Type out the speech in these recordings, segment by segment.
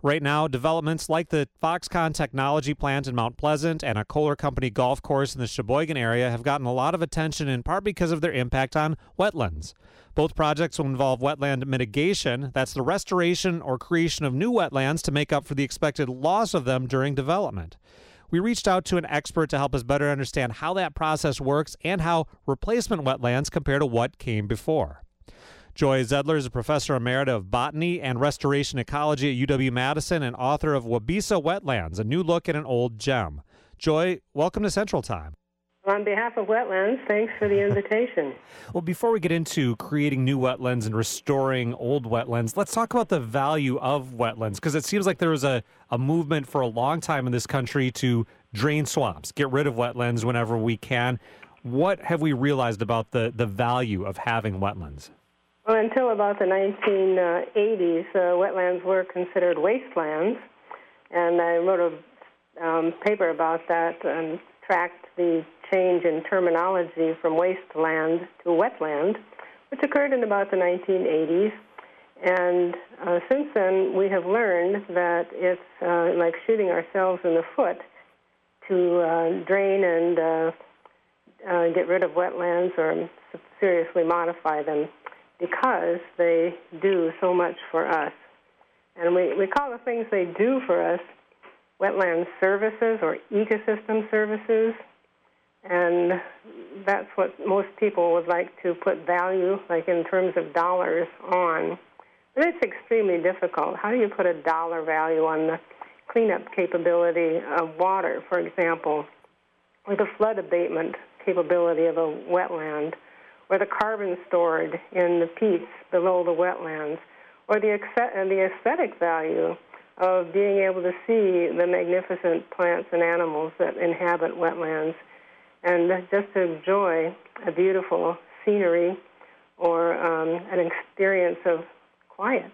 Right now, developments like the Foxconn technology plant in Mount Pleasant and a Kohler Company golf course in the Sheboygan area have gotten a lot of attention in part because of their impact on wetlands. Both projects will involve wetland mitigation. That's the restoration or creation of new wetlands to make up for the expected loss of them during development. We reached out to an expert to help us better understand how that process works and how replacement wetlands compare to what came before. Joy Zedler is a professor emerita of botany and restoration ecology at UW-Madison and author of Wabeesa Wetlands, a new look at an old gem. Joy, welcome to Central Time. On behalf of Wetlands, thanks for the invitation. Well, before we get into creating new wetlands and restoring old wetlands, let's talk about the value of wetlands, because it seems like there was a movement for a long time in this country to drain swamps, get rid of wetlands whenever we can. What have we realized about the value of having wetlands? Well, until about the 1980s, wetlands were considered wastelands, and I wrote a paper about that and tracked the change in terminology from wasteland to wetland, which occurred in about the 1980s. And since then, we have learned that it's like shooting ourselves in the foot to drain and get rid of wetlands or seriously modify them, because they do so much for us. And we call the things they do for us wetland services or ecosystem services. And that's what most people would like to put value, like in terms of dollars, on. But it's extremely difficult. How do you put a dollar value on the cleanup capability of water, for example, or the flood abatement capability of a wetland, or the carbon stored in the peats below the wetlands, or the aesthetic value of being able to see the magnificent plants and animals that inhabit wetlands, and just to enjoy a beautiful scenery or an experience of quiet.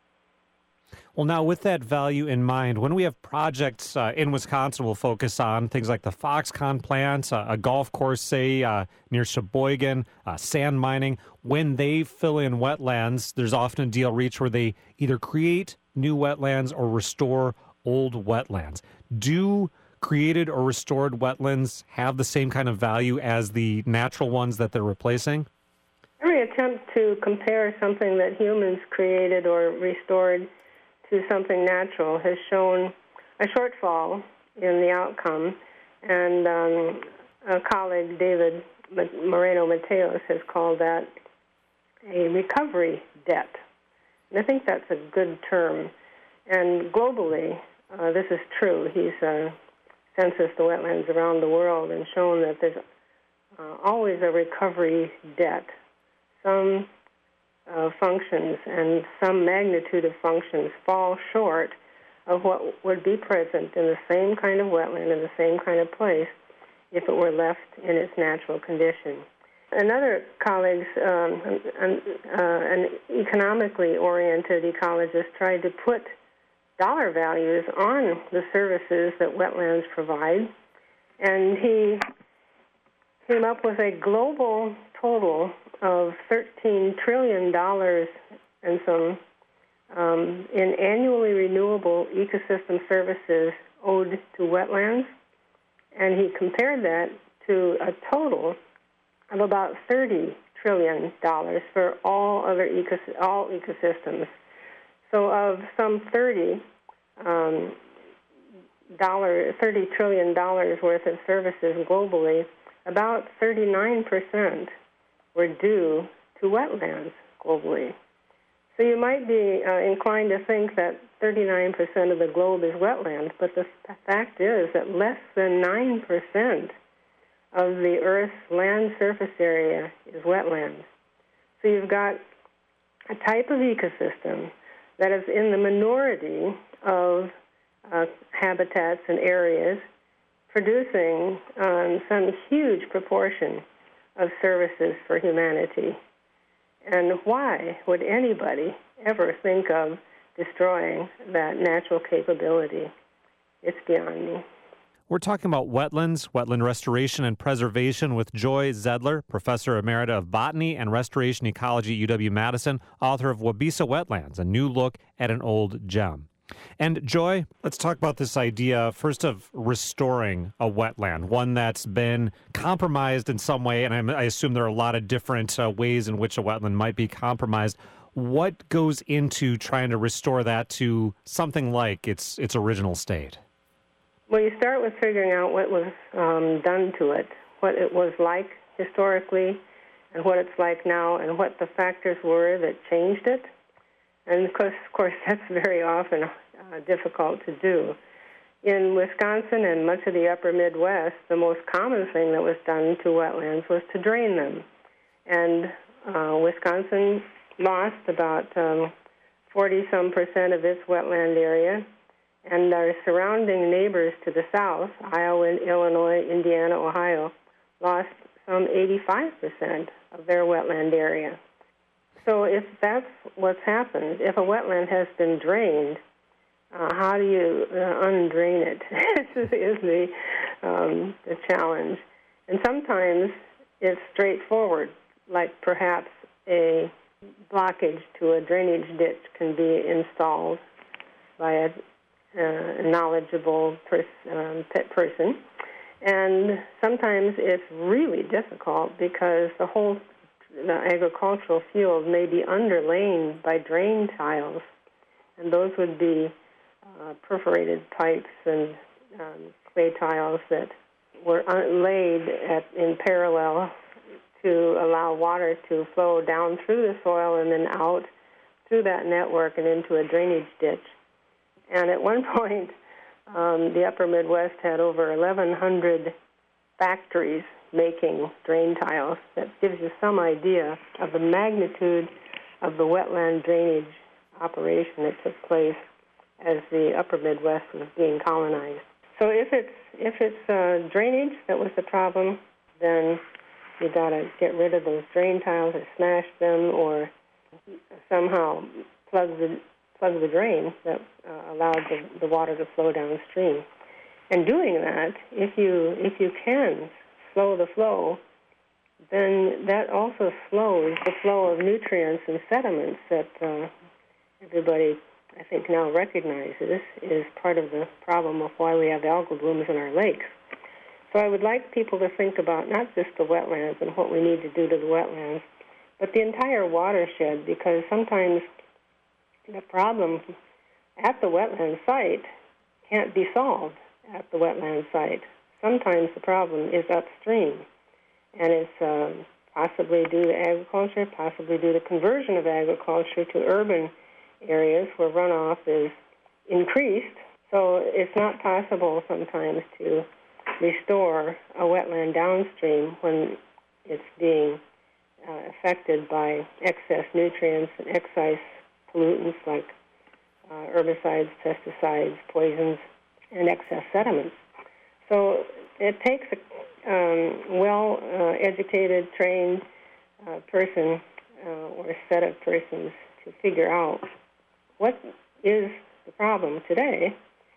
Well, now, with that value in mind, when we have projects in Wisconsin, we'll focus on things like the Foxconn plant, a golf course, say, near Sheboygan, sand mining. When they fill in wetlands, there's often a deal reached where they either create new wetlands or restore old wetlands. Do created or restored wetlands have the same kind of value as the natural ones that they're replacing? Every attempt to compare something that humans created or restored to something natural has shown a shortfall in the outcome, and a colleague, David Moreno-Mateos, has called that a recovery debt. And I think that's a good term. And globally, this is true. He's censused the wetlands around the world and shown that there's always a recovery debt. Some functions and some magnitude of functions fall short of what would be present in the same kind of wetland, in the same kind of place, if it were left in its natural condition. Another colleague, an economically oriented ecologist, tried to put dollar values on the services that wetlands provide, and he came up with a global total of $13 trillion and some in annually renewable ecosystem services owed to wetlands, and he compared that to a total of about $30 trillion for all other all ecosystems. So of some $30 trillion worth of services globally, about 39% were due to wetlands globally. So you might be inclined to think that 39% of the globe is wetland, but the fact is that less than 9% of the Earth's land surface area is wetlands. So you've got a type of ecosystem that is in the minority of habitats and areas, producing some huge proportion of services for humanity. And why would anybody ever think of destroying that natural capability? It's beyond me. We're talking about wetlands, wetland restoration and preservation with Joy Zedler, Professor Emerita of Botany and Restoration Ecology at UW-Madison, author of Wabeesa Wetlands, a new look at an old gem. And Joy, let's talk about this idea first of restoring a wetland, one that's been compromised in some way, and I assume there are a lot of different ways in which a wetland might be compromised. What goes into trying to restore that to something like its original state? Well, you start with figuring out what was done to it, what it was like historically, and what it's like now, and what the factors were that changed it. And of course, that's very often difficult to do. In Wisconsin and much of the upper Midwest, the most common thing that was done to wetlands was to drain them. And Wisconsin lost about 40-some% of its wetland area, and our surrounding neighbors to the south, Iowa, Illinois, Indiana, Ohio, lost some 85% of their wetland area. So if that's what's happened, if a wetland has been drained, how do you undrain it is the challenge. And sometimes it's straightforward, like perhaps a blockage to a drainage ditch can be installed by a knowledgeable person. And sometimes it's really difficult because the agricultural field may be underlain by drain tiles, and those would be perforated pipes and clay tiles that were laid in parallel to allow water to flow down through the soil and then out through that network and into a drainage ditch. And at one point, the upper Midwest had over 1,100 factories making drain tiles. That gives you some idea of the magnitude of the wetland drainage operation that took place as the upper Midwest was being colonized. So if it's drainage that was the problem, then you got to get rid of those drain tiles or smash them or somehow plug the drain that allowed the water to flow downstream. And doing that, if you can slow the flow, then that also slows the flow of nutrients and sediments that everybody, I think, now recognizes is part of the problem of why we have algal blooms in our lakes. So I would like people to think about not just the wetlands and what we need to do to the wetlands, but the entire watershed, because sometimes the problem at the wetland site can't be solved at the wetland site. Sometimes the problem is upstream, and it's possibly due to agriculture, possibly due to conversion of agriculture to urban areas where runoff is increased. So it's not possible sometimes to restore a wetland downstream when it's being affected by excess nutrients and excess pollutants like herbicides, pesticides, poisons, and excess sediments. So it takes a well-educated, trained person or set of persons to figure out what is the problem today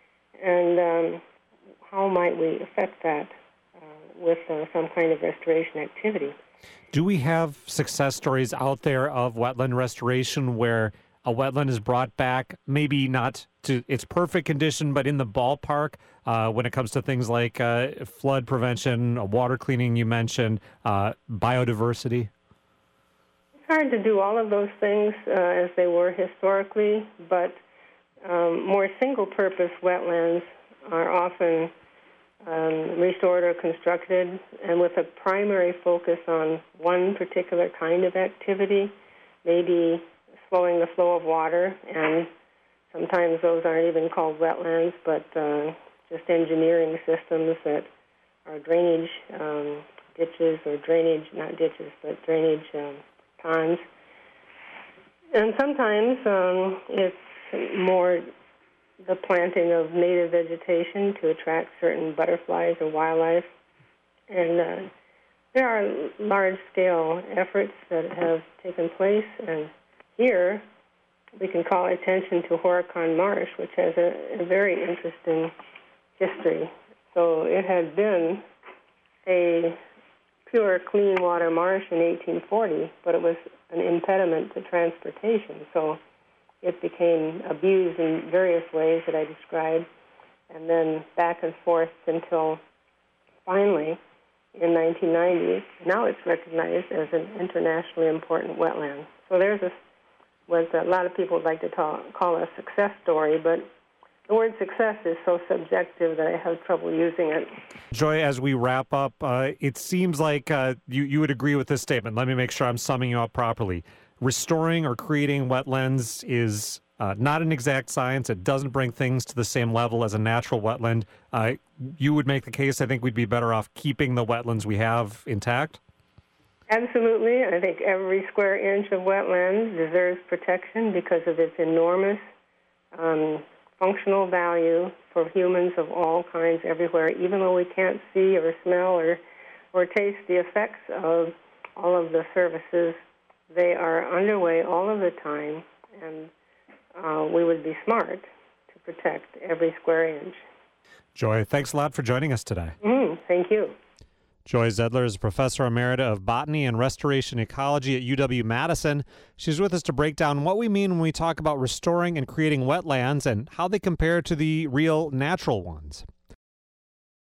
and how might we affect that with some kind of restoration activity. Do we have success stories out there of wetland restoration where a wetland is brought back, maybe not to its perfect condition, but in the ballpark when it comes to things like flood prevention, water cleaning you mentioned, biodiversity? It's hard to do all of those things as they were historically, but more single-purpose wetlands are often restored or constructed, and with a primary focus on one particular kind of activity, maybe slowing the flow of water, and sometimes those aren't even called wetlands, but just engineering systems that are drainage ditches or drainage, not ditches, but drainage ponds. And sometimes it's more the planting of native vegetation to attract certain butterflies or wildlife. And there are large-scale efforts that have taken place, and here we can call attention to Horicon Marsh, which has a very interesting history. So it had been a pure, clean water marsh in 1840, but it was an impediment to transportation. So it became abused in various ways that I described, and then back and forth until finally, in 1990, now it's recognized as an internationally important wetland. So there's what a lot of people would like to call a success story, but the word success is so subjective that I have trouble using it. Joy, as we wrap up, it seems like you would agree with this statement. Let me make sure I'm summing you up properly. Restoring or creating wetlands is not an exact science. It doesn't bring things to the same level as a natural wetland. You would make the case, I think we'd be better off keeping the wetlands we have intact? Absolutely. I think every square inch of wetland deserves protection because of its enormous functional value for humans of all kinds everywhere, even though we can't see or smell or taste the effects of all of the services. They are underway all of the time, and we would be smart to protect every square inch. Joy, thanks a lot for joining us today. Thank you. Joy Zedler is Professor Emerita of Botany and Restoration Ecology at UW-Madison. She's with us to break down what we mean when we talk about restoring and creating wetlands and how they compare to the real natural ones.